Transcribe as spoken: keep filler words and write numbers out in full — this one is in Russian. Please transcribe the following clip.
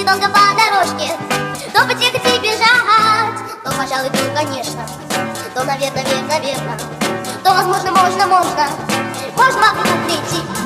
долго по дорожке, то потихо и бежать, то, пожалуй, то, конечно, то, наверное, наверное, наверное, то, возможно, можно, можно, можно могу прийти.